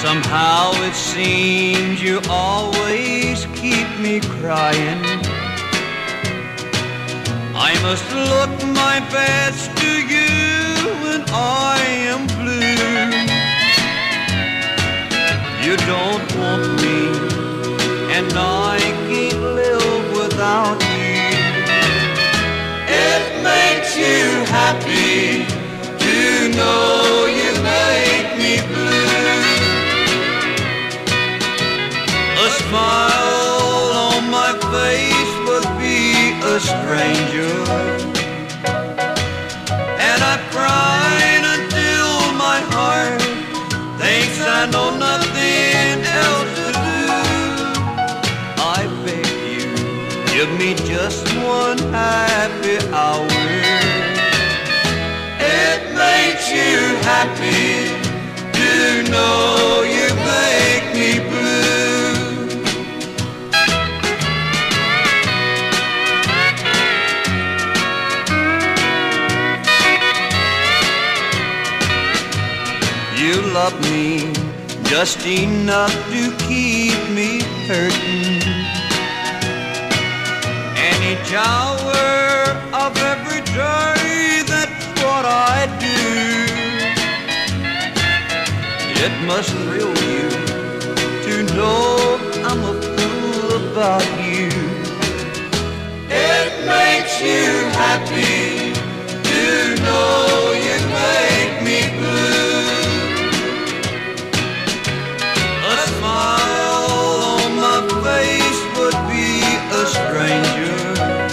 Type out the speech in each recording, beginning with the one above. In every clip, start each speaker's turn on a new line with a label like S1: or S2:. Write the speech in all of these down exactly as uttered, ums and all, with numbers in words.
S1: Somehow it seems you always keep me crying. I must look my best to you when I am blue. You don't want me, and I can't live without you. It makes you happy to know you make me blue. A smile on my face would be a stranger, and I cried until my heart thinks I know nothing else to do. I beg you, give me just one happy hour. It makes you happy to know you make me blue. You love me just enough to keep me hurting. Any hour of every day, that's what I do. It must thrill you to know I'm a fool about you. It makes you happy to know you make me blue. A stranger,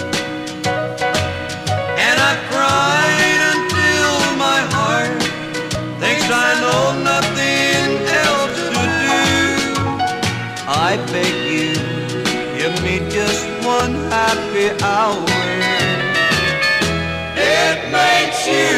S1: and I cried until my heart thinks I know nothing else to do. I beg you, give me just one happy hour. It makes you